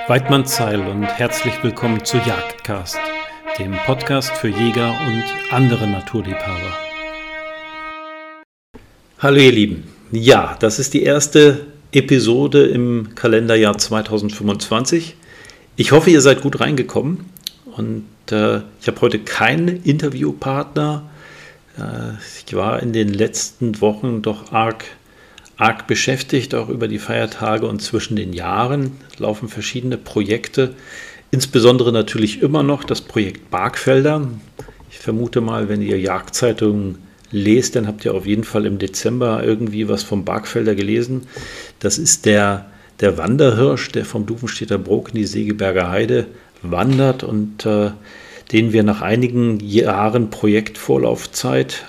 Weidmannsheil und herzlich willkommen zu Jagdcast, dem Podcast für Jäger und andere Naturliebhaber. Hallo ihr Lieben, ja, das ist die erste Episode im Kalenderjahr 2025. Ich hoffe, ihr seid gut reingekommen und ich habe heute keinen Interviewpartner. Ich war in den letzten Wochen doch arg beschäftigt, auch über die Feiertage und zwischen den Jahren laufen verschiedene Projekte, insbesondere natürlich immer noch das Projekt Bargfelder. Ich vermute mal, wenn ihr Jagdzeitungen lest, dann habt ihr auf jeden Fall im Dezember irgendwie was vom Bargfelder gelesen. Das ist der Wanderhirsch, der vom Duvenstedter Brook in die Segeberger Heide wandert und den wir nach einigen Jahren Projektvorlaufzeit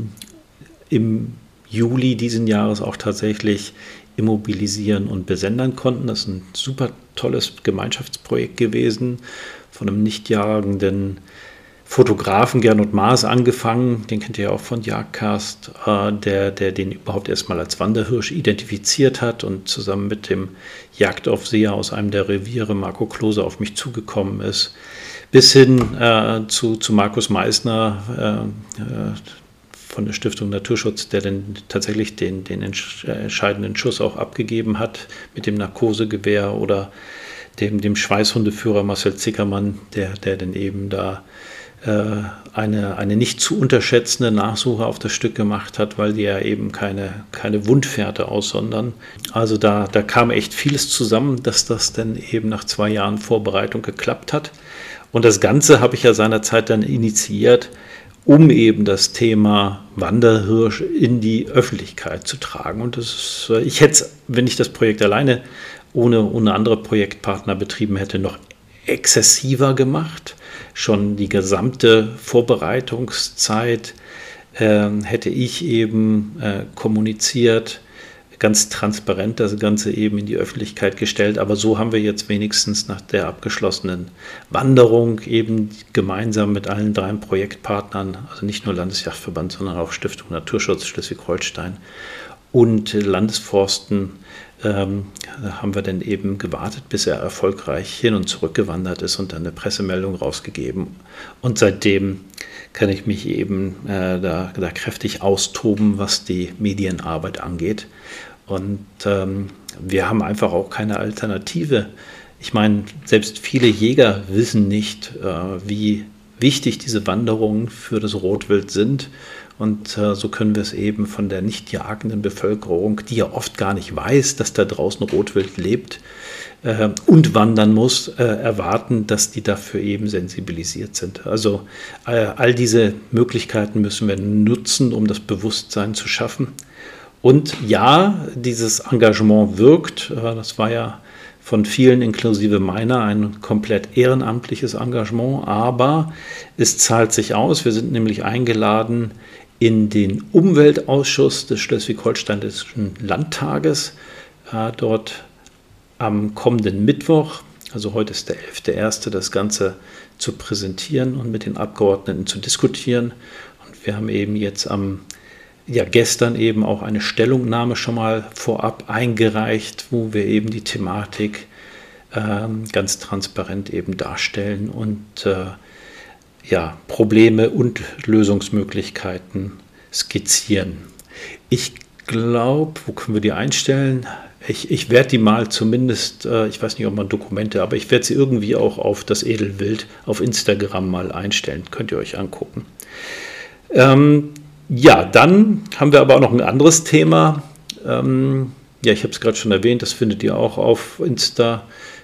im Juli diesen Jahres auch tatsächlich immobilisieren und besendern konnten. Das ist ein super tolles Gemeinschaftsprojekt gewesen, von einem nicht jagenden Fotografen Gernot Maas angefangen, den kennt ihr ja auch von Jagdcast, der den überhaupt erstmal als Wanderhirsch identifiziert hat und zusammen mit dem Jagdaufseher aus einem der Reviere, Marco Klose, auf mich zugekommen ist, bis hin zu Markus Meissner, von der Stiftung Naturschutz, der dann tatsächlich den entscheidenden Schuss auch abgegeben hat mit dem Narkosegewehr oder dem Schweißhundeführer Marcel Zickermann, der dann eben da eine nicht zu unterschätzende Nachsuche auf das Stück gemacht hat, weil die ja eben keine Wundfährte aussondern. Also da kam echt vieles zusammen, dass das dann eben nach 2 Jahren Vorbereitung geklappt hat. Und das Ganze habe ich ja seinerzeit dann initiiert, um eben das Thema Wanderhirsch in die Öffentlichkeit zu tragen. Und ich hätte es, wenn ich das Projekt alleine ohne andere Projektpartner betrieben hätte, noch exzessiver gemacht. Schon die gesamte Vorbereitungszeit hätte ich eben kommuniziert, ganz transparent das Ganze eben in die Öffentlichkeit gestellt. Aber so haben wir jetzt wenigstens nach der abgeschlossenen Wanderung eben gemeinsam mit allen 3 Projektpartnern, also nicht nur Landesjagdverband, sondern auch Stiftung Naturschutz Schleswig-Holstein und Landesforsten, haben wir dann eben gewartet, bis er erfolgreich hin und zurück gewandert ist und dann eine Pressemeldung rausgegeben. Und seitdem kann ich mich eben da kräftig austoben, was die Medienarbeit angeht. Und wir haben einfach auch keine Alternative. Ich meine, selbst viele Jäger wissen nicht, wie wichtig diese Wanderungen für das Rotwild sind. Und so können wir es eben von der nicht jagenden Bevölkerung, die ja oft gar nicht weiß, dass da draußen Rotwild lebt und wandern muss, erwarten, dass die dafür eben sensibilisiert sind. Also all diese Möglichkeiten müssen wir nutzen, um das Bewusstsein zu schaffen. Und ja, dieses Engagement wirkt. Das war ja von vielen, inklusive meiner, ein komplett ehrenamtliches Engagement, aber es zahlt sich aus. Wir sind nämlich eingeladen in den Umweltausschuss des Schleswig-Holsteinischen Landtages, dort am kommenden Mittwoch, also heute ist der 11.01., das Ganze zu präsentieren und mit den Abgeordneten zu diskutieren. Und wir haben eben jetzt gestern eben auch eine Stellungnahme schon mal vorab eingereicht, wo wir eben die Thematik ganz transparent eben darstellen und Probleme und Lösungsmöglichkeiten skizzieren. Ich glaube, wo können wir die einstellen? Ich werde die mal zumindest, ich weiß nicht, ob man Dokumente, aber ich werde sie irgendwie auch auf das Edelwild auf Instagram mal einstellen. Könnt ihr euch angucken. Dann haben wir aber auch noch ein anderes Thema. Ich habe es gerade schon erwähnt, das findet ihr auch auf Insta.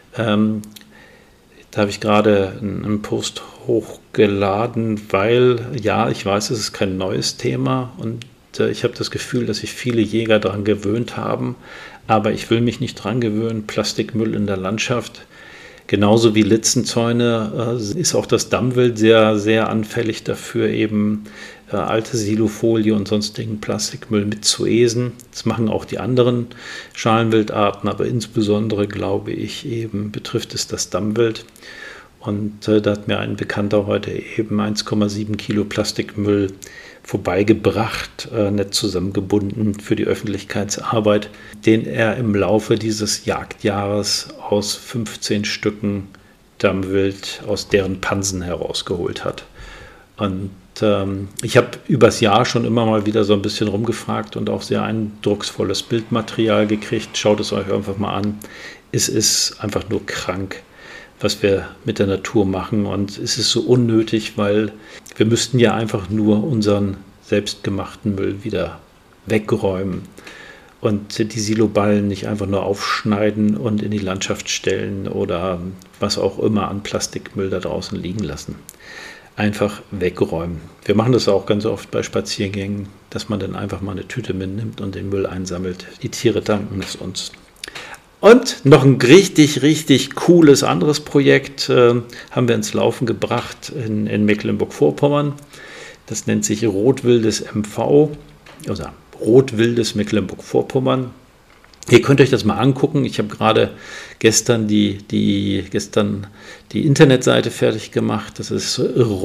Da habe ich gerade einen Post hochgeladen, weil, ja, ich weiß, es ist kein neues Thema und ich habe das Gefühl, dass sich viele Jäger daran gewöhnt haben, aber ich will mich nicht dran gewöhnen. Plastikmüll in der Landschaft, genauso wie Litzenzäune, ist auch das Dammwild sehr, sehr anfällig dafür, eben alte Silofolie und sonstigen Plastikmüll mitzuesen. Das machen auch die anderen Schalenwildarten, aber insbesondere, glaube ich, eben betrifft es das Dammwild. Und da hat mir ein Bekannter heute eben 1,7 Kilo Plastikmüll vorbeigebracht, nett zusammengebunden für die Öffentlichkeitsarbeit, den er im Laufe dieses Jagdjahres aus 15 Stücken Dammwild aus deren Pansen herausgeholt hat. Und ich habe übers Jahr schon immer mal wieder so ein bisschen rumgefragt und auch sehr eindrucksvolles Bildmaterial gekriegt. Schaut es euch einfach mal an. Es ist einfach nur krank, was wir mit der Natur machen, und es ist so unnötig, weil wir müssten ja einfach nur unseren selbstgemachten Müll wieder wegräumen und die Siloballen nicht einfach nur aufschneiden und in die Landschaft stellen oder was auch immer an Plastikmüll da draußen liegen lassen. Einfach wegräumen. Wir machen das auch ganz oft bei Spaziergängen, dass man dann einfach mal eine Tüte mitnimmt und den Müll einsammelt. Die Tiere danken es uns. Und noch ein richtig, richtig cooles anderes Projekt haben wir ins Laufen gebracht in Mecklenburg-Vorpommern. Das nennt sich Rotwildes MV, oder Rotwildes Mecklenburg-Vorpommern. Ihr könnt euch das mal angucken. Ich habe gerade gestern die Internetseite fertig gemacht. Das ist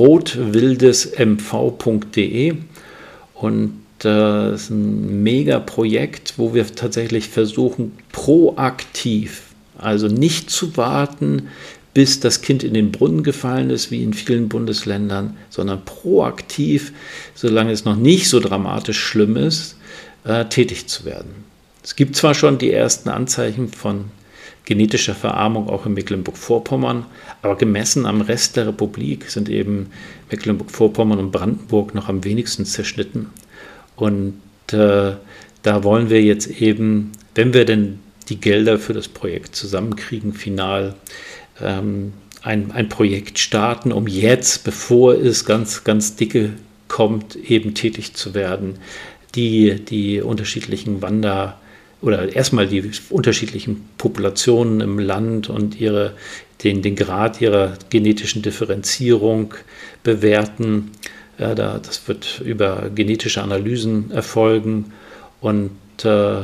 rotwildesmv.de, und das ist ein Mega-Projekt, wo wir tatsächlich versuchen, proaktiv, also nicht zu warten, bis das Kind in den Brunnen gefallen ist, wie in vielen Bundesländern, sondern proaktiv, solange es noch nicht so dramatisch schlimm ist, tätig zu werden. Es gibt zwar schon die ersten Anzeichen von genetischer Verarmung auch in Mecklenburg-Vorpommern, aber gemessen am Rest der Republik sind eben Mecklenburg-Vorpommern und Brandenburg noch am wenigsten zerschnitten. Und da wollen wir jetzt eben, wenn wir denn die Gelder für das Projekt zusammenkriegen, final ein Projekt starten, um jetzt, bevor es ganz, ganz dicke kommt, eben tätig zu werden, die unterschiedlichen oder erstmal die unterschiedlichen Populationen im Land und den Grad ihrer genetischen Differenzierung bewerten. Das wird über genetische Analysen erfolgen, und dass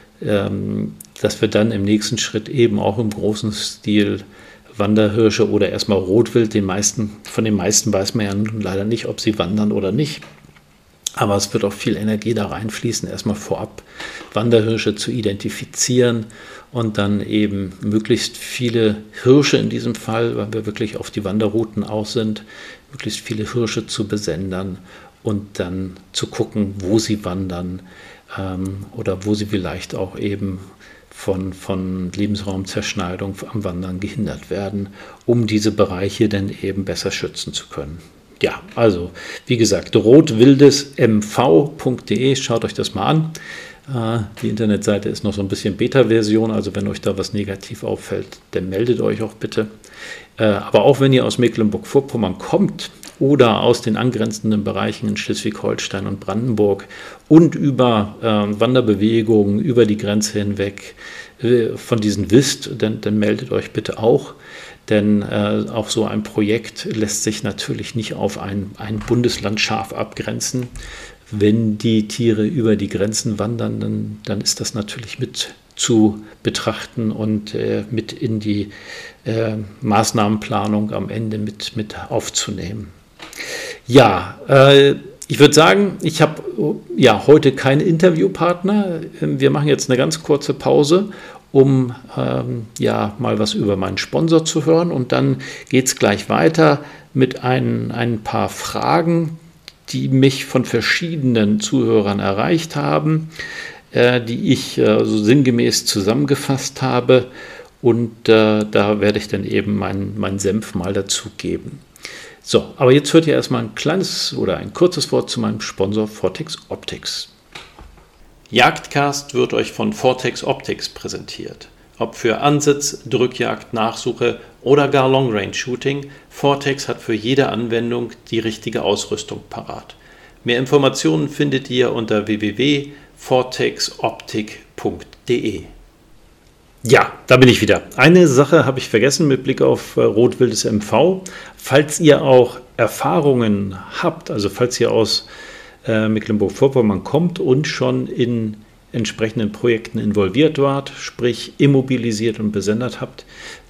wir dann im nächsten Schritt eben auch im großen Stil Wanderhirsche oder erstmal Rotwild, von den meisten weiß man ja nun leider nicht, ob sie wandern oder nicht. Aber es wird auch viel Energie da reinfließen, erstmal vorab Wanderhirsche zu identifizieren und dann eben möglichst viele Hirsche in diesem Fall, weil wir wirklich auf die Wanderrouten aus sind, möglichst viele Hirsche zu besendern und dann zu gucken, wo sie wandern oder wo sie vielleicht auch eben von Lebensraumzerschneidung am Wandern gehindert werden, um diese Bereiche dann eben besser schützen zu können. Ja, also wie gesagt, rotwildesmv.de, schaut euch das mal an. Die Internetseite ist noch so ein bisschen Beta-Version, also wenn euch da was negativ auffällt, dann meldet euch auch bitte. Aber auch wenn ihr aus Mecklenburg-Vorpommern kommt oder aus den angrenzenden Bereichen in Schleswig-Holstein und Brandenburg und über Wanderbewegungen über die Grenze hinweg von diesen wisst, dann meldet euch bitte auch. Denn auch so ein Projekt lässt sich natürlich nicht auf ein Bundesland scharf abgrenzen. Wenn die Tiere über die Grenzen wandern, dann ist das natürlich mit zu betrachten und mit in die Maßnahmenplanung am Ende mit aufzunehmen. Ja, ich würde sagen, ich habe heute keinen Interviewpartner. Wir machen jetzt eine ganz kurze Pause, um mal was über meinen Sponsor zu hören. Und dann geht es gleich weiter mit ein paar Fragen, die mich von verschiedenen Zuhörern erreicht haben, die ich so sinngemäß zusammengefasst habe. Und da werde ich dann eben meinen Senf mal dazugeben. So, aber jetzt hört ihr erstmal ein kurzes Wort zu meinem Sponsor Vortex Optics. Jagdcast wird euch von Vortex Optics präsentiert. Ob für Ansitz, Drückjagd, Nachsuche oder gar Long-Range-Shooting, Vortex hat für jede Anwendung die richtige Ausrüstung parat. Mehr Informationen findet ihr unter www.vortexoptik.de. Ja, da bin ich wieder. Eine Sache habe ich vergessen mit Blick auf Rotwildes MV. Falls ihr auch Erfahrungen habt, also falls ihr aus Mecklenburg-Vorpommern kommt und schon in entsprechenden Projekten involviert wart, sprich immobilisiert und besendet habt,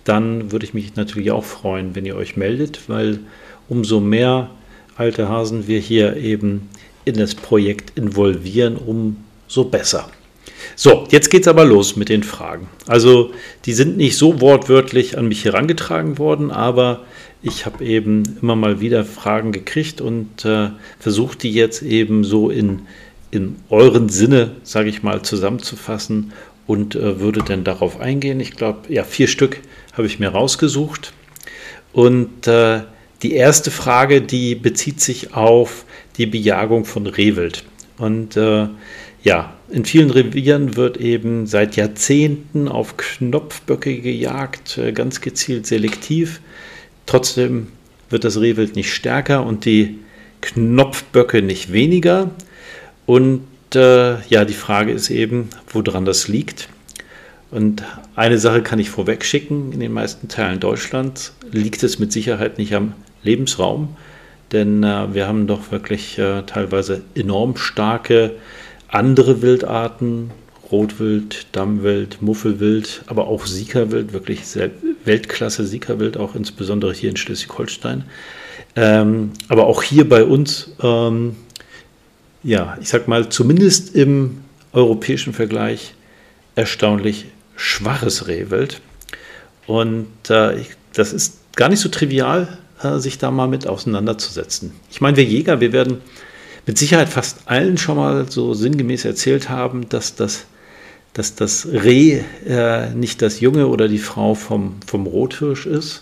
dann würde ich mich natürlich auch freuen, wenn ihr euch meldet, weil umso mehr alte Hasen wir hier eben in das Projekt involvieren, umso besser. So, jetzt geht es aber los mit den Fragen. Also die sind nicht so wortwörtlich an mich herangetragen worden, aber ich habe eben immer mal wieder Fragen gekriegt und versuche die jetzt eben so in euren Sinne, sage ich mal, zusammenzufassen und würde dann darauf eingehen. Ich glaube, ja, 4 Stück habe ich mir rausgesucht. Und die erste Frage, die bezieht sich auf die Bejagung von Rehwild. Und ja, in vielen Revieren wird eben seit Jahrzehnten auf Knopfböcke gejagt, ganz gezielt selektiv. Trotzdem wird das Rehwild nicht stärker und die Knopfböcke nicht weniger. Und ja, die Frage ist eben, woran das liegt. Und eine Sache kann ich vorweg schicken, in den meisten Teilen Deutschlands liegt es mit Sicherheit nicht am Lebensraum, denn wir haben doch wirklich teilweise enorm starke andere Wildarten, Rotwild, Dammwild, Muffelwild, aber auch Sikawild, wirklich Weltklasse Sikawild, auch insbesondere hier in Schleswig-Holstein. Aber auch hier bei uns, ja, ich sag mal, zumindest im europäischen Vergleich erstaunlich schwaches Rehwild. Und das ist gar nicht so trivial, sich da mal mit auseinanderzusetzen. Ich meine, wir Jäger, wir werden mit Sicherheit fast allen schon mal so sinngemäß erzählt haben, dass das Reh nicht das Junge oder die Frau vom Rothirsch ist.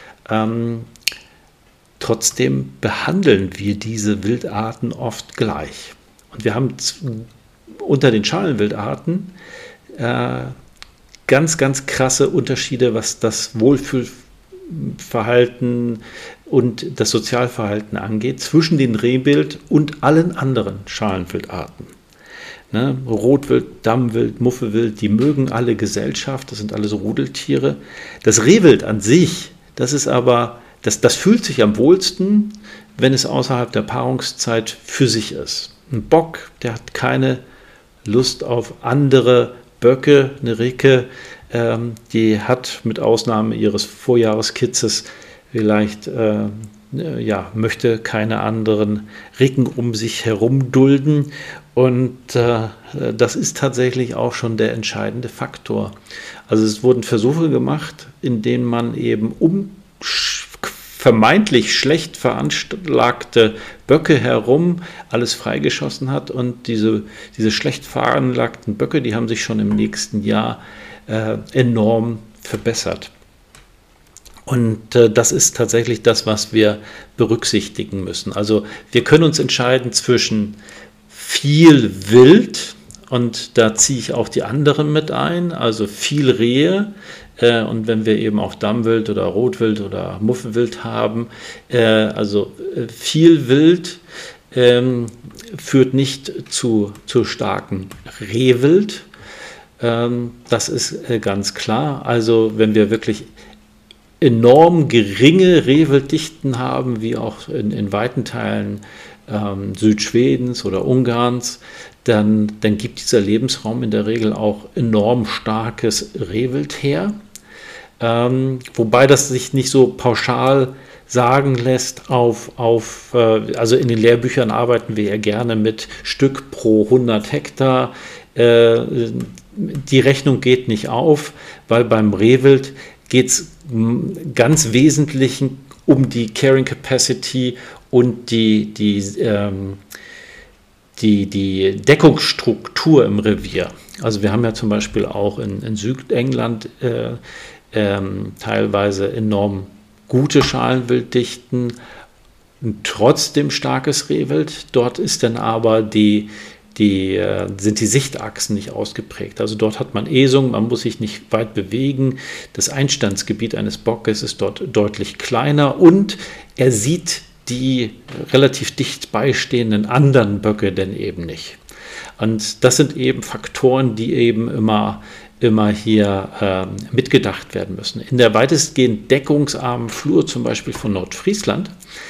Trotzdem behandeln wir diese Wildarten oft gleich. Und wir haben unter den Schalenwildarten ganz, ganz krasse Unterschiede, was das Wohlfühlverhalten und das Sozialverhalten angeht, zwischen den Rehwild und allen anderen Schalenwildarten. Ne? Rotwild, Dammwild, Muffelwild, die mögen alle Gesellschaft, das sind alles Rudeltiere. Das Rehwild an sich, das ist aber, das fühlt sich am wohlsten, wenn es außerhalb der Paarungszeit für sich ist. Ein Bock, der hat keine Lust auf andere Böcke, eine Ricke, die hat mit Ausnahme ihres Vorjahreskitzes vielleicht, ja, möchte keine anderen Ricken um sich herum dulden. Und das ist tatsächlich auch schon der entscheidende Faktor. Also es wurden Versuche gemacht, in denen man eben vermeintlich schlecht veranlagte Böcke herum alles freigeschossen hat. Und diese schlecht veranlagten Böcke, die haben sich schon im nächsten Jahr enorm verbessert. Und das ist tatsächlich das, was wir berücksichtigen müssen. Also wir können uns entscheiden zwischen viel Wild, und da ziehe ich auch die anderen mit ein, also viel Rehe. Und wenn wir eben auch Dammwild oder Rotwild oder Muffelwild haben, also viel Wild führt nicht zu starken Rehwild. Das ist ganz klar. Also wenn wir wirklich enorm geringe Rehwilddichten haben, wie auch in weiten Teilen Südschwedens oder Ungarns, dann gibt dieser Lebensraum in der Regel auch enorm starkes Rehwild her. Wobei das sich nicht so pauschal sagen lässt also in den Lehrbüchern arbeiten wir ja gerne mit Stück pro 100 Hektar. Die Rechnung geht nicht auf, weil beim Rehwild geht es ganz wesentlich um die Carrying Capacity und die Deckungsstruktur im Revier. Also wir haben ja zum Beispiel auch in Südengland teilweise enorm gute Schalenwilddichten, trotzdem starkes Rehwild. Dort ist dann aber sind die Sichtachsen nicht ausgeprägt. Also dort hat man Esung, man muss sich nicht weit bewegen. Das Einstandsgebiet eines Bockes ist dort deutlich kleiner und er sieht die relativ dicht beistehenden anderen Böcke denn eben nicht. Und das sind eben Faktoren, die eben immer hier mitgedacht werden müssen. In der weitestgehend deckungsarmen Flur, zum Beispiel von Nordfriesland,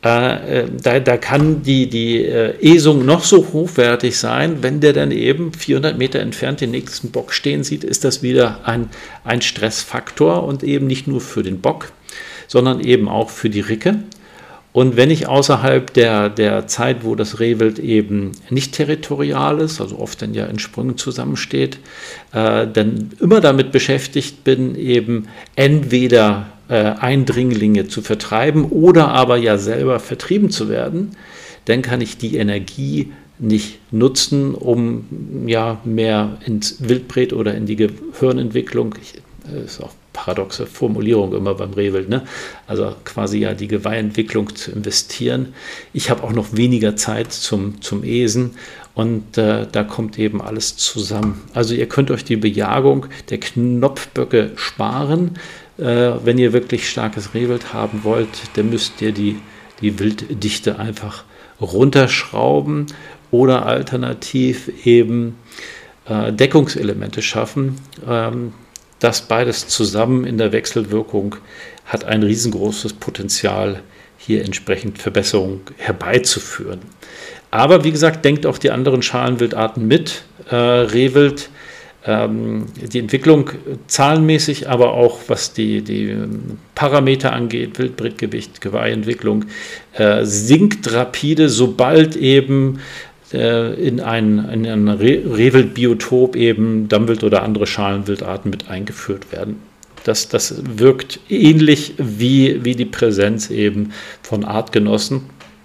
Da kann die Esung noch so hochwertig sein, wenn der dann eben 400 Meter entfernt den nächsten Bock stehen sieht, ist das wieder ein Stressfaktor und eben nicht nur für den Bock, sondern eben auch für die Ricke. Und wenn ich außerhalb der Zeit, wo das Rehwild eben nicht territorial ist, also oft dann ja in Sprüngen zusammensteht, dann immer damit beschäftigt bin, eben entweder Eindringlinge zu vertreiben oder aber ja selber vertrieben zu werden, dann kann ich die Energie nicht nutzen, um ja mehr ins Wildbret oder in die Gehirnentwicklung, ist auch paradoxe Formulierung immer beim Rehwild, ne? Also quasi ja die Geweihentwicklung zu investieren. Ich habe auch noch weniger Zeit zum Esen und da kommt eben alles zusammen. Also ihr könnt euch die Bejagung der Knopfböcke sparen. Wenn ihr wirklich starkes Rehwild haben wollt, dann müsst ihr die Wilddichte einfach runterschrauben oder alternativ eben Deckungselemente schaffen. Das beides zusammen in der Wechselwirkung hat ein riesengroßes Potenzial, hier entsprechend Verbesserungen herbeizuführen. Aber wie gesagt, denkt auch die anderen Schalenwildarten mit. Rehwild, die Entwicklung zahlenmäßig, aber auch was die Parameter angeht, Wildbretgewicht, Geweihentwicklung, sinkt rapide, sobald eben in ein Rehwildbiotop eben Dammwild oder andere Schalenwildarten mit eingeführt werden. Das wirkt ähnlich wie die Präsenz eben von Artgenossen.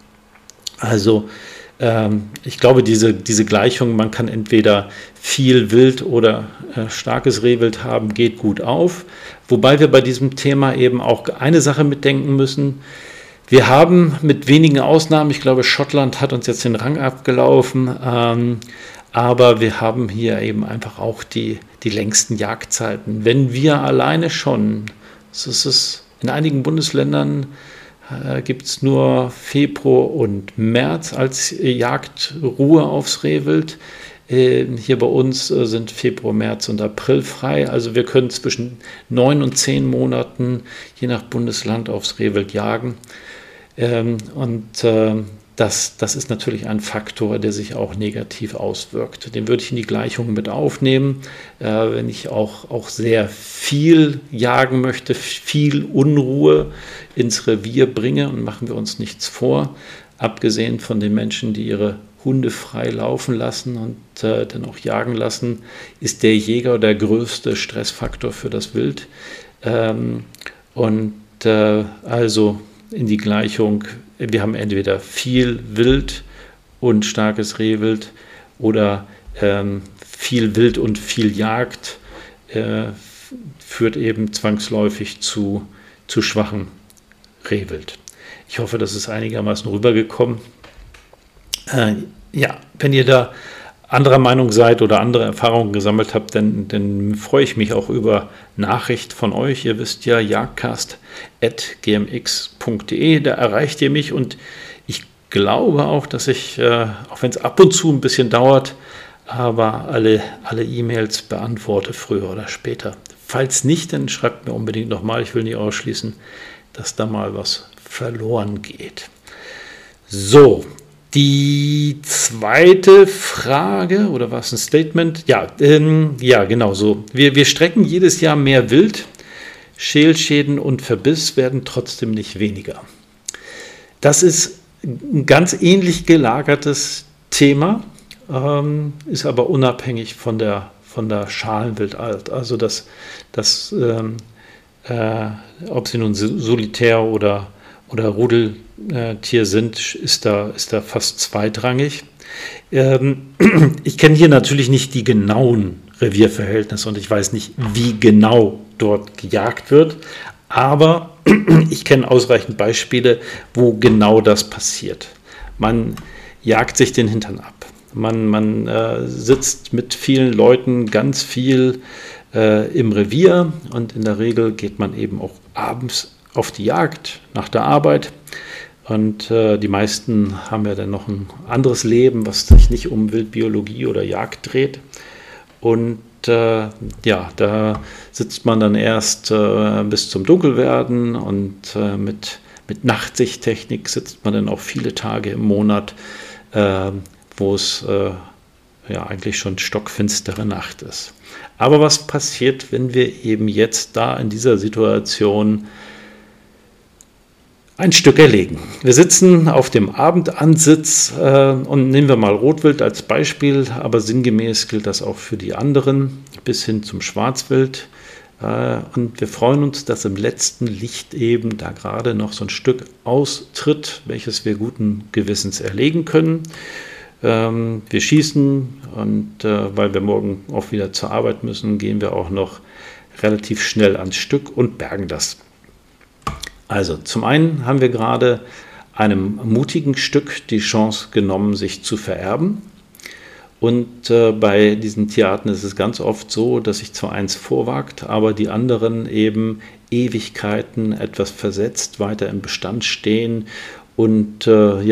Also ich glaube, diese Gleichung, man kann entweder viel Wild oder starkes Rehwild haben, geht gut auf. Wobei wir bei diesem Thema eben auch eine Sache mitdenken müssen. Wir haben mit wenigen Ausnahmen, ich glaube, Schottland hat uns jetzt den Rang abgelaufen, aber wir haben hier eben einfach auch die längsten Jagdzeiten. Wenn wir alleine schon, es ist in einigen Bundesländern gibt es nur Februar und März als Jagdruhe aufs Rehwild. Hier bei uns sind Februar, März und April frei. Also wir können zwischen 9 und 10 Monaten, je nach Bundesland, aufs Rehwild jagen. Das ist natürlich ein Faktor, der sich auch negativ auswirkt. Den würde ich in die Gleichung mit aufnehmen, wenn ich auch sehr viel jagen möchte, viel Unruhe ins Revier bringe, und machen wir uns nichts vor, abgesehen von den Menschen, die ihre Hunde frei laufen lassen und dann auch jagen lassen, ist der Jäger der größte Stressfaktor für das Wild. Also in die Gleichung, wir haben entweder viel Wild und starkes Rehwild oder viel Wild und viel Jagd führt eben zwangsläufig zu schwachem Rehwild. Ich hoffe, das ist einigermaßen rübergekommen. Wenn ihr da anderer Meinung seid oder andere Erfahrungen gesammelt habt, dann freue ich mich auch über Nachricht von euch. Ihr wisst ja, jagdcast@gmx.de, da erreicht ihr mich, und ich glaube auch, dass ich, auch wenn es ab und zu ein bisschen dauert, aber alle E-Mails beantworte, früher oder später. Falls nicht, dann schreibt mir unbedingt nochmal. Ich will nicht ausschließen, dass da mal was verloren geht. So, die zweite Frage, oder war es ein Statement? Ja, genau so. Wir strecken jedes Jahr mehr Wild. Schälschäden und Verbiss werden trotzdem nicht weniger. Das ist ein ganz ähnlich gelagertes Thema, ist aber unabhängig von der Schalenwildart. Also ob sie nun solitär oder Rudeltier sind, ist da fast zweitrangig. Ich kenne hier natürlich nicht die genauen Revierverhältnisse und ich weiß nicht, wie genau dort gejagt wird, aber ich kenne ausreichend Beispiele, wo genau das passiert. Man jagt sich den Hintern ab. Man sitzt mit vielen Leuten ganz viel im Revier, und in der Regel geht man eben auch abends auf die Jagd nach der Arbeit, und die meisten haben ja dann noch ein anderes Leben, was sich nicht um Wildbiologie oder Jagd dreht, und da sitzt man dann erst bis zum Dunkelwerden und mit Mit Nachtsichttechnik sitzt man dann auch viele Tage im Monat, wo es eigentlich schon stockfinstere Nacht ist. Aber was passiert, wenn wir eben jetzt da in dieser Situation ein Stück erlegen? Wir sitzen auf dem Abendansitz und nehmen wir mal Rotwild als Beispiel, aber sinngemäß gilt das auch für die anderen, bis hin zum Schwarzwild. Und wir freuen uns, dass im letzten Licht eben da gerade noch so ein Stück austritt, welches wir guten Gewissens erlegen können. Wir schießen und weil wir morgen auch wieder zur Arbeit müssen, gehen wir auch noch relativ schnell ans Stück und bergen das. Also zum einen haben wir gerade einem mutigen Stück die Chance genommen, sich zu vererben. Und bei diesen Tierarten ist es ganz oft so, dass sich zwar eins vorwagt, aber die anderen eben Ewigkeiten etwas versetzt, weiter im Bestand stehen und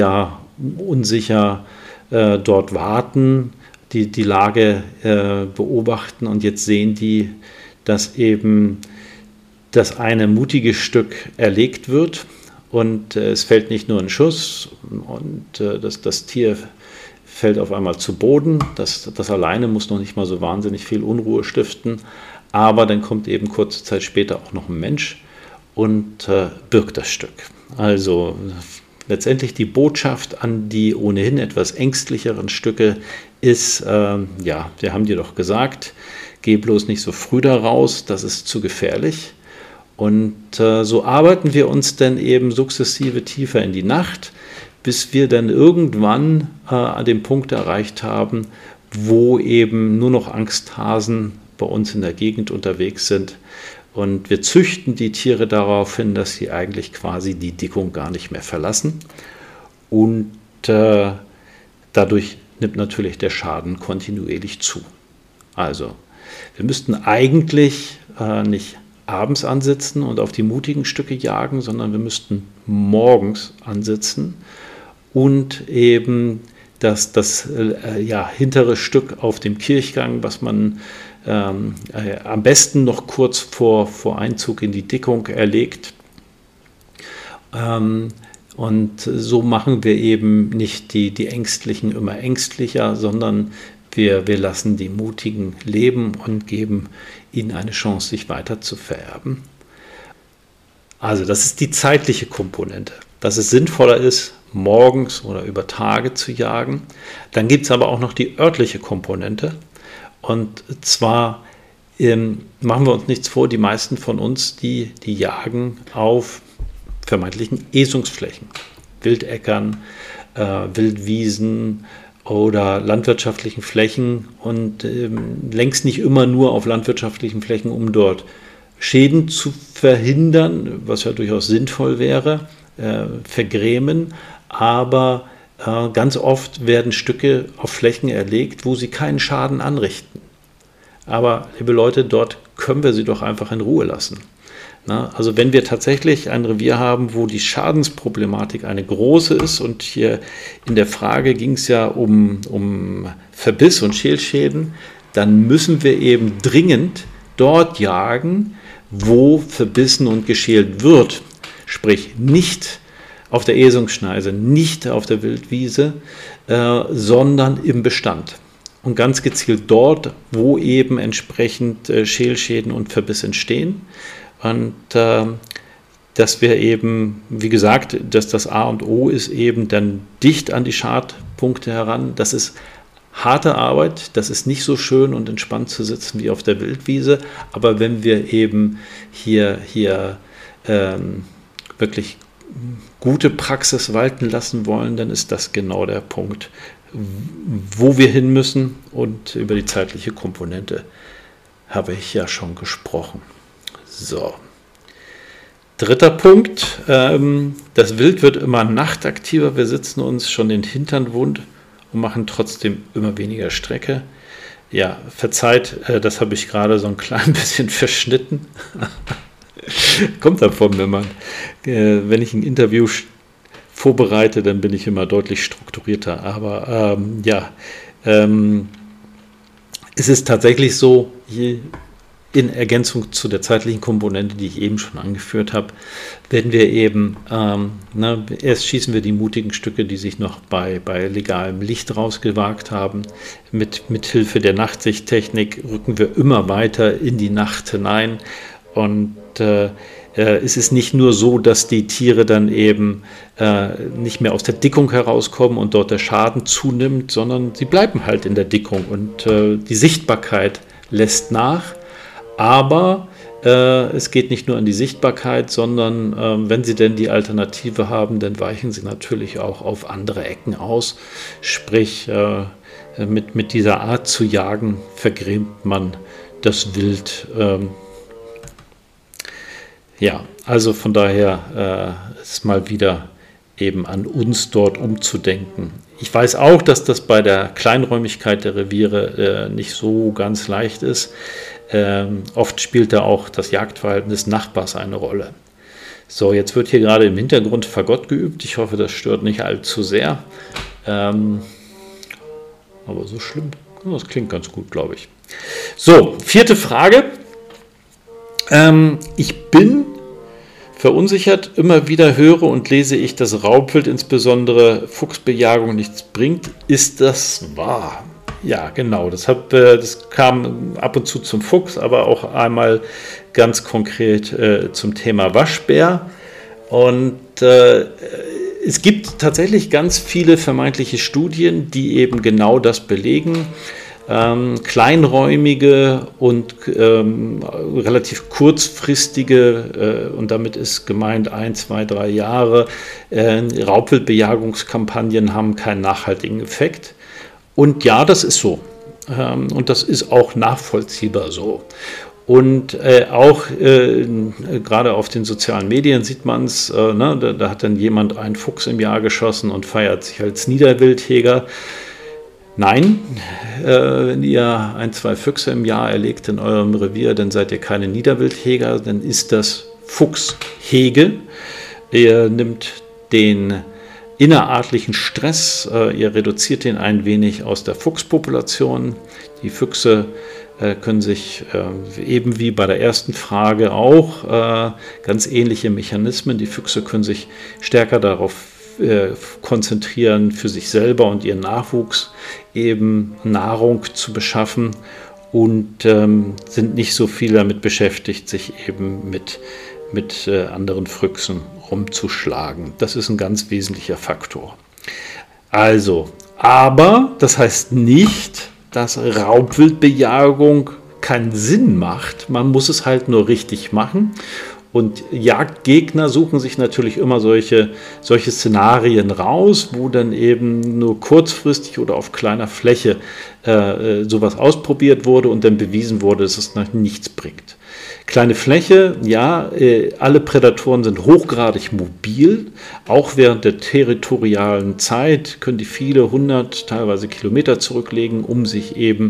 unsicher dort warten, die Lage beobachten und jetzt sehen die, dass eben das eine mutige Stück erlegt wird und es fällt nicht nur ein Schuss und das Tier fällt auf einmal zu Boden. Das alleine muss noch nicht mal so wahnsinnig viel Unruhe stiften, aber dann kommt eben kurze Zeit später auch noch ein Mensch und birgt das Stück. Also letztendlich die Botschaft an die ohnehin etwas ängstlicheren Stücke ist, wir haben dir doch gesagt, geh bloß nicht so früh da raus, das ist zu gefährlich. Und so arbeiten wir uns dann eben sukzessive tiefer in die Nacht, bis wir dann irgendwann an dem Punkt erreicht haben, wo eben nur noch Angsthasen bei uns in der Gegend unterwegs sind. Und wir züchten die Tiere darauf hin, dass sie eigentlich quasi die Dickung gar nicht mehr verlassen. Und dadurch nimmt natürlich der Schaden kontinuierlich zu. Also, wir müssten eigentlich nicht abends ansitzen und auf die mutigen Stücke jagen, sondern wir müssten morgens ansitzen und eben das hintere Stück auf dem Kirchgang, was man am besten noch kurz vor Einzug in die Dickung erlegt. Und so machen wir eben nicht die Ängstlichen immer ängstlicher, sondern wir lassen die Mutigen leben und geben ihnen eine Chance, sich weiter zu vererben. Also das ist die zeitliche Komponente, dass es sinnvoller ist, morgens oder über Tage zu jagen. Dann gibt es aber auch noch die örtliche Komponente. Und zwar machen wir uns nichts vor, die meisten von uns, die jagen auf vermeintlichen Esungsflächen, Wildäckern, Wildwiesen oder landwirtschaftlichen Flächen und längst nicht immer nur auf landwirtschaftlichen Flächen, um dort Schäden zu verhindern, was ja durchaus sinnvoll wäre, vergrämen, aber ganz oft werden Stücke auf Flächen erlegt, wo sie keinen Schaden anrichten. Aber, liebe Leute, dort können wir sie doch einfach in Ruhe lassen. Na, also wenn wir tatsächlich ein Revier haben, wo die Schadensproblematik eine große ist, und hier in der Frage ging es ja um Verbiss und Schälschäden, dann müssen wir eben dringend dort jagen, wo verbissen und geschält wird. Sprich, nicht auf der Esungsschneise, nicht auf der Wildwiese, sondern im Bestand. Und ganz gezielt dort, wo eben entsprechend Schälschäden und Verbiss entstehen. Und dass wir eben, wie gesagt, dass das A und O ist eben dann dicht an die Schadpunkte heran. Das ist harte Arbeit, das ist nicht so schön und entspannt zu sitzen wie auf der Wildwiese. Aber wenn wir eben hier wirklich gute Praxis walten lassen wollen, dann ist das genau der Punkt, wo wir hin müssen. Und über die zeitliche Komponente habe ich ja schon gesprochen. So. Dritter Punkt, das Wild wird immer nachtaktiver, wir sitzen uns schon den Hintern wund und machen trotzdem immer weniger Strecke. Ja, verzeiht, das habe ich gerade so ein klein bisschen verschnitten. Kommt davon, wenn ich ein Interview vorbereite, dann bin ich immer deutlich strukturierter. Aber es ist tatsächlich so, in Ergänzung zu der zeitlichen Komponente, die ich eben schon angeführt habe, werden wir eben, erst schießen wir die mutigen Stücke, die sich noch bei legalem Licht rausgewagt haben. Mit Hilfe der Nachtsichttechnik rücken wir immer weiter in die Nacht hinein. Und es ist nicht nur so, dass die Tiere dann eben nicht mehr aus der Dickung herauskommen und dort der Schaden zunimmt, sondern sie bleiben halt in der Dickung und die Sichtbarkeit lässt nach. Aber es geht nicht nur an die Sichtbarkeit, sondern wenn sie denn die Alternative haben, dann weichen sie natürlich auch auf andere Ecken aus. Sprich, mit dieser Art zu jagen vergrämt man das Wild. Ja, also von daher ist mal wieder eben an uns dort umzudenken. Ich weiß auch, dass das bei der Kleinräumigkeit der Reviere nicht so ganz leicht ist. Oft spielt da auch das Jagdverhalten des Nachbars eine Rolle. So, jetzt wird hier gerade im Hintergrund Fagott geübt. Ich hoffe, das stört nicht allzu sehr. Aber so schlimm, das klingt ganz gut, glaube ich. So, 4. Frage. Ich bin verunsichert, immer wieder höre und lese ich, dass Raubwild, insbesondere Fuchsbejagung, nichts bringt. Ist das wahr? Ja, genau. Das kam ab und zu zum Fuchs, aber auch einmal ganz konkret zum Thema Waschbär. Und es gibt tatsächlich ganz viele vermeintliche Studien, die eben genau das belegen. Kleinräumige und relativ kurzfristige, und damit ist gemeint 1, 2, 3 Jahre, Raubwildbejagungskampagnen haben keinen nachhaltigen Effekt. Und ja, das ist so. Und das ist auch nachvollziehbar so. Und auch gerade auf den sozialen Medien sieht man es, da hat dann jemand einen Fuchs im Jahr geschossen und feiert sich als Niederwildjäger. Nein, wenn ihr 1, 2 Füchse im Jahr erlegt in eurem Revier, dann seid ihr keine Niederwildjäger, dann ist das Fuchshege. Ihr nimmt den innerartlichen Stress, ihr reduziert den ein wenig aus der Fuchspopulation. Die Füchse können sich eben wie bei der ersten Frage auch ganz ähnliche Mechanismen, die Füchse können sich stärker darauf konzentrieren, für sich selber und ihren Nachwuchs eben Nahrung zu beschaffen und sind nicht so viel damit beschäftigt, sich eben mit anderen Füchsen rumzuschlagen. Das ist ein ganz wesentlicher Faktor. Also, aber das heißt nicht, dass Raubwildbejagung keinen Sinn macht. Man muss es halt nur richtig machen. Und Jagdgegner suchen sich natürlich immer solche Szenarien raus, wo dann eben nur kurzfristig oder auf kleiner Fläche sowas ausprobiert wurde und dann bewiesen wurde, dass es noch nichts bringt. Kleine Fläche, ja, alle Prädatoren sind hochgradig mobil. Auch während der territorialen Zeit können die viele 100, teilweise Kilometer zurücklegen, um sich eben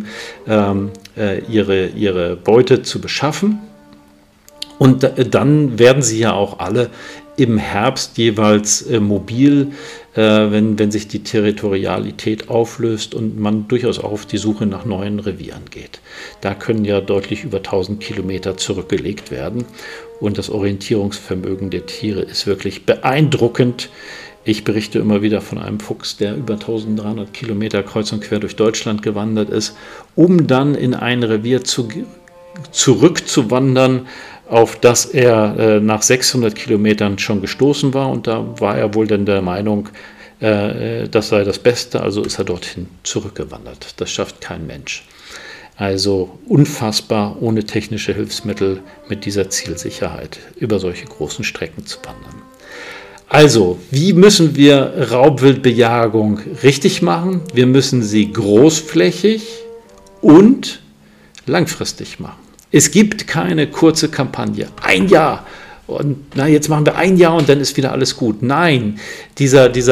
ihre Beute zu beschaffen. Und dann werden sie ja auch alle im Herbst jeweils mobil, wenn sich die Territorialität auflöst und man durchaus auch auf die Suche nach neuen Revieren geht. Da können ja deutlich über 1000 Kilometer zurückgelegt werden und das Orientierungsvermögen der Tiere ist wirklich beeindruckend. Ich berichte immer wieder von einem Fuchs, der über 1300 Kilometer kreuz und quer durch Deutschland gewandert ist, um dann in ein Revier zurückzuwandern, auf das er nach 600 Kilometern schon gestoßen war. Und da war er wohl dann der Meinung, das sei das Beste, also ist er dorthin zurückgewandert. Das schafft kein Mensch. Also unfassbar, ohne technische Hilfsmittel mit dieser Zielsicherheit über solche großen Strecken zu wandern. Also, wie müssen wir Raubwildbejagung richtig machen? Wir müssen sie großflächig und langfristig machen. Es gibt keine kurze Kampagne. 1 Jahr. Und jetzt machen wir 1 Jahr und dann ist wieder alles gut. Nein, die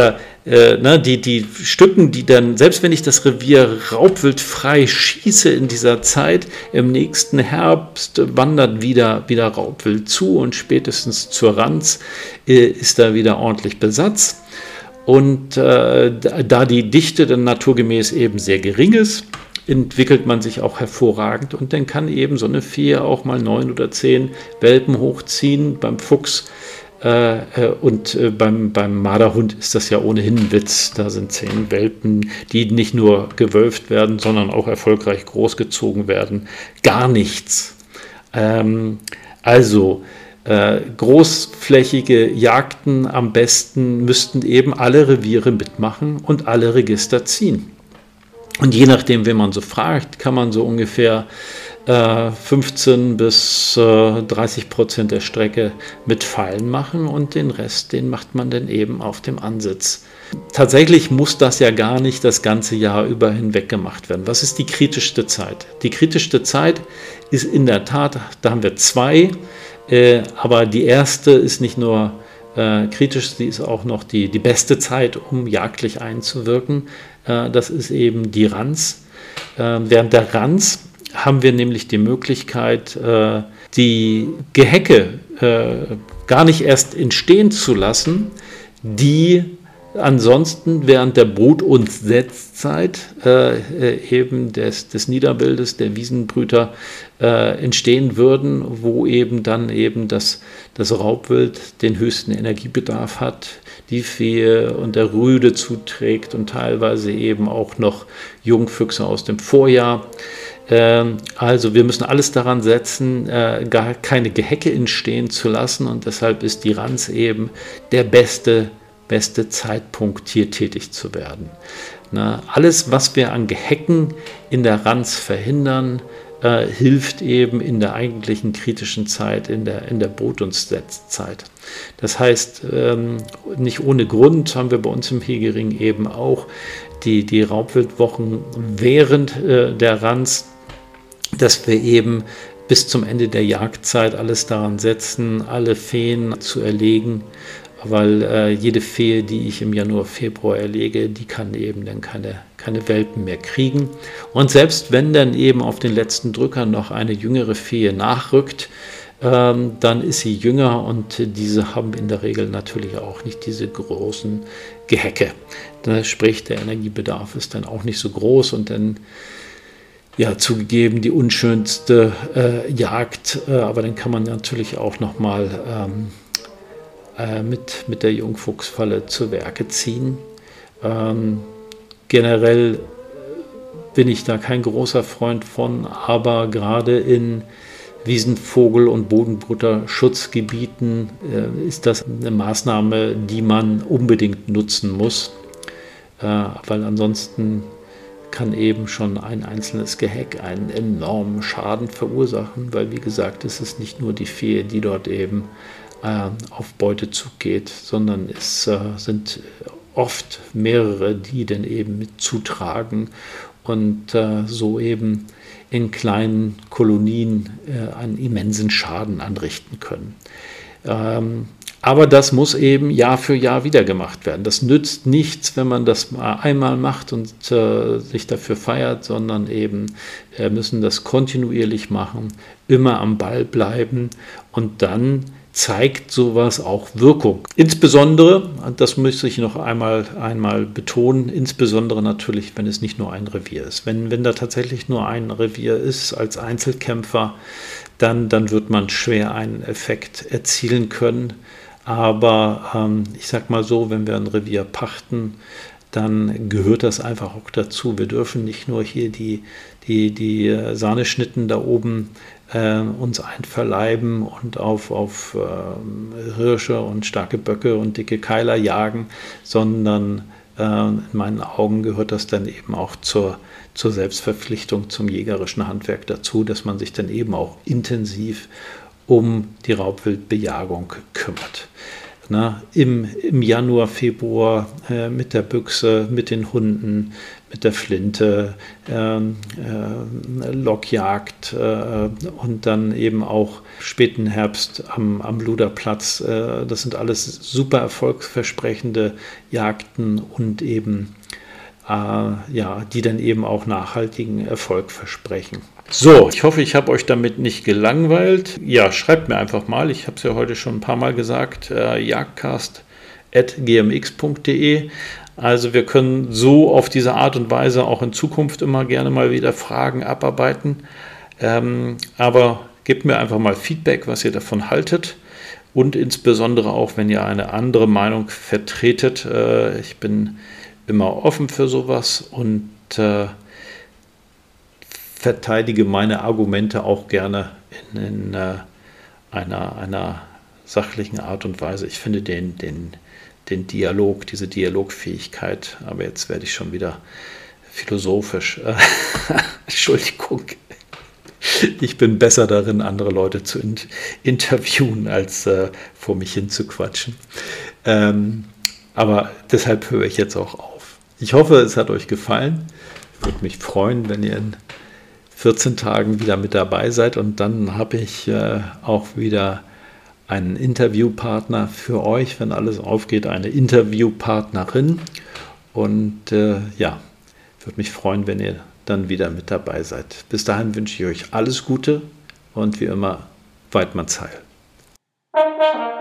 Stücken, die dann, selbst wenn ich das Revier raubwildfrei schieße in dieser Zeit, im nächsten Herbst wandert wieder Raubwild zu und spätestens zur Ranz ist da wieder ordentlich Besatz. Und da die Dichte dann naturgemäß eben sehr gering ist, entwickelt man sich auch hervorragend und dann kann eben so eine Fee auch mal 9 oder 10 Welpen hochziehen. Beim Fuchs und beim Marderhund ist das ja ohnehin ein Witz. Da sind 10 Welpen, die nicht nur gewölft werden, sondern auch erfolgreich großgezogen werden. Gar nichts. Großflächige Jagden am besten müssten eben alle Reviere mitmachen und alle Register ziehen. Und je nachdem, wen man so fragt, kann man so ungefähr 15 bis 30% der Strecke mit Pfeilen machen und den Rest, den macht man dann eben auf dem Ansitz. Tatsächlich muss das ja gar nicht das ganze Jahr über hinweg gemacht werden. Was ist die kritischste Zeit? Die kritischste Zeit ist in der Tat, da haben wir 2, aber die erste ist nicht nur kritisch, sie ist auch noch die beste Zeit, um jagdlich einzuwirken. Das ist eben die Ranz. Während der Ranz haben wir nämlich die Möglichkeit, die Gehecke gar nicht erst entstehen zu lassen, die ansonsten während der Brut- und Setzzeit eben des Niederwildes, der Wiesenbrüter entstehen würden, wo eben dann eben das Raubwild den höchsten Energiebedarf hat, die Fee und der Rüde zuträgt und teilweise eben auch noch Jungfüchse aus dem Vorjahr. Also wir müssen alles daran setzen, gar keine Gehecke entstehen zu lassen und deshalb ist die Ranz eben der beste Zeitpunkt, hier tätig zu werden. Alles, was wir an Gehecken in der Ranz verhindern, hilft eben in der eigentlichen kritischen Zeit, in der Brut- und Setzzeit. Das heißt, nicht ohne Grund haben wir bei uns im Hegering eben auch die Raubwildwochen während der Ranz, dass wir eben bis zum Ende der Jagdzeit alles daran setzen, alle Feen zu erlegen, weil jede Fee, die ich im Januar, Februar erlege, die kann eben dann keine Welpen mehr kriegen. Und selbst wenn dann eben auf den letzten Drücker noch eine jüngere Fee nachrückt, dann ist sie jünger und diese haben in der Regel natürlich auch nicht diese großen Gehecke. Sprich, der Energiebedarf ist dann auch nicht so groß und dann ja, zugegeben die unschönste Jagd, aber dann kann man natürlich auch nochmal mit der Jungfuchsfalle zu Werke ziehen. Generell bin ich da kein großer Freund von, aber gerade in Wiesenvogel- und Bodenbrutterschutzgebieten ist das eine Maßnahme, die man unbedingt nutzen muss, weil ansonsten kann eben schon ein einzelnes Geheck einen enormen Schaden verursachen, weil wie gesagt, es ist nicht nur die Fee, die dort eben auf Beutezug geht, sondern es sind oft mehrere, die dann eben mit zutragen und so eben in kleinen Kolonien einen immensen Schaden anrichten können. Aber das muss eben Jahr für Jahr wieder gemacht werden. Das nützt nichts, wenn man das mal einmal macht und sich dafür feiert, sondern eben wir müssen das kontinuierlich machen, immer am Ball bleiben und dann zeigt sowas auch Wirkung. Insbesondere, das müsste ich noch einmal betonen, insbesondere natürlich, wenn es nicht nur ein Revier ist. Wenn da tatsächlich nur ein Revier ist als Einzelkämpfer, dann wird man schwer einen Effekt erzielen können. Aber ich sag mal so, wenn wir ein Revier pachten, dann gehört das einfach auch dazu. Wir dürfen nicht nur hier die Sahneschnitten da oben uns einverleiben und auf Hirsche und starke Böcke und dicke Keiler jagen, sondern in meinen Augen gehört das dann eben auch zur Selbstverpflichtung zum jägerischen Handwerk dazu, dass man sich dann eben auch intensiv um die Raubwildbejagung kümmert. Im Januar, Februar mit der Büchse, mit den Hunden, mit der Flinte, Lockjagd und dann eben auch späten Herbst am Luderplatz. Das sind alles super erfolgsversprechende Jagden und eben die dann eben auch nachhaltigen Erfolg versprechen. So, ich hoffe, ich habe euch damit nicht gelangweilt. Ja, schreibt mir einfach mal, ich habe es ja heute schon ein paar Mal gesagt, jagdcast@ podcast@gmx.de. Also wir können so auf diese Art und Weise auch in Zukunft immer gerne mal wieder Fragen abarbeiten. Aber gebt mir einfach mal Feedback, was ihr davon haltet. Und insbesondere auch, wenn ihr eine andere Meinung vertretet. Ich bin immer offen für sowas und verteidige meine Argumente auch gerne in einer sachlichen Art und Weise. Ich finde den Dialog, diese Dialogfähigkeit, aber jetzt werde ich schon wieder philosophisch. Entschuldigung. Ich bin besser darin, andere Leute zu interviewen, als vor mich hin zu quatschen. Aber deshalb höre ich jetzt auch auf. Ich hoffe, es hat euch gefallen. Ich würde mich freuen, wenn ihr in 14 Tagen wieder mit dabei seid. Und dann habe ich auch wieder einen Interviewpartner für euch, wenn alles aufgeht, eine Interviewpartnerin. Und ja, würde mich freuen, wenn ihr dann wieder mit dabei seid. Bis dahin wünsche ich euch alles Gute und wie immer, Weidmanns Heil.